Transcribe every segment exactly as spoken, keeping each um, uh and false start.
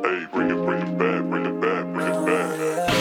Hey, bring it, bring it back, bring it back, bring it back.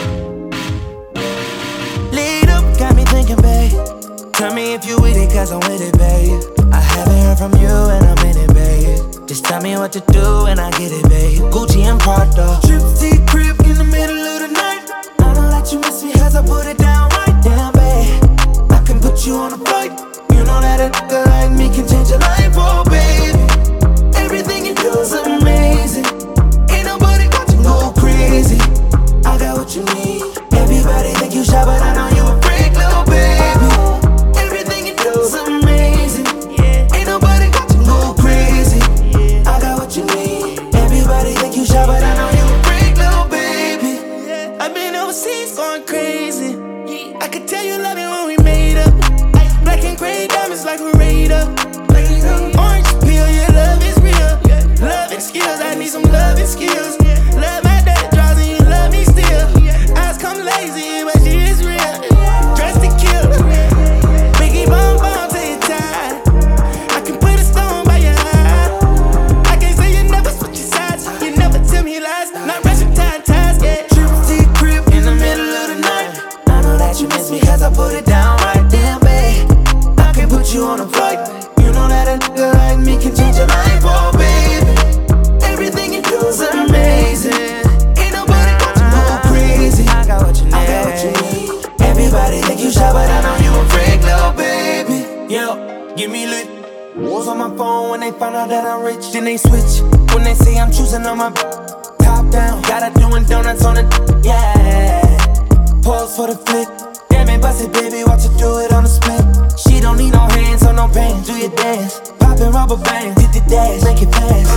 Lead up, got me thinking, babe. Tell me if you with it, cause I'm with it, babe. I haven't heard from you and I'm in it, babe. Just tell me what to do and I get it, babe. Gucci and Prada, Trip to crib in the middle of the night. I know that you miss me as I put it down right down, babe. I can put you on a flight. You know that a nigga like me can change your life, oh baby. Everything you do is amazing. Ain't nobody got to go crazy. I got what you need. Everybody think you shy, but I know you a freak, little baby. Everything you do is amazing. Ain't nobody got to go crazy. I got what you need. Everybody think you shy, but I know you a freak, little baby. I've been overseas going crazy. I could tell you love it when we made up. Black and gray diamonds like a radar. Orange peel, your love is real. Love and skills, I need some love and skills. Love my dirty draws and you love me still. Eyes come lazy, but she is real. Dressed to kill. Biggie bomb bomb till you tired. I can put a stone by your eye. I can't say you never switch your sides. You never tell me lies. Not rushing time ties, yeah. Trip to crib in the middle of the night. I know that you miss me cause I put it down right there, babe. I can put you on a flight. You know that a nigga like me can change your life, oh baby. Everything you do is amazing. Ain't nobody got to go crazy. I got what you need. I got what you need. Everybody think you shy, but I know you a freak, little baby. Yo, give me lit. Walls on my phone when they find out that I'm rich. Then they switch when they say I'm choosing on my top down. Gotta doing donuts on it, yeah. Pause for the flick. Damn it, bust it, baby, watch her do it on the split. She don't need no hands or no pain. Do your dance, poppin' rubber bands, hit the dash, make it fast.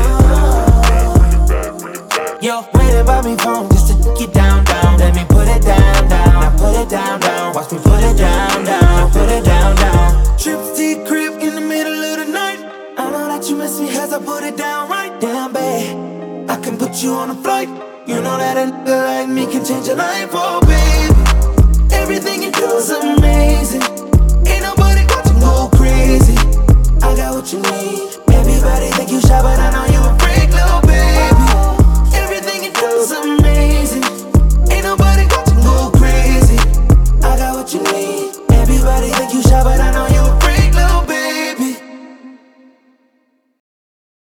Yo, waiting by me phone just to get down, down. Let me put it down, down. Now put it down, down. Watch me put it down, down. Now put it down, down. Trip to crib in the middle of the night. I know that you miss me as I put it down right down, babe. I can put you on a flight. You know that a nigga like me can change your life, oh baby. Everything you do is amazing. Ain't nobody got to go crazy. I got what you need. Everybody think you shy, but I know you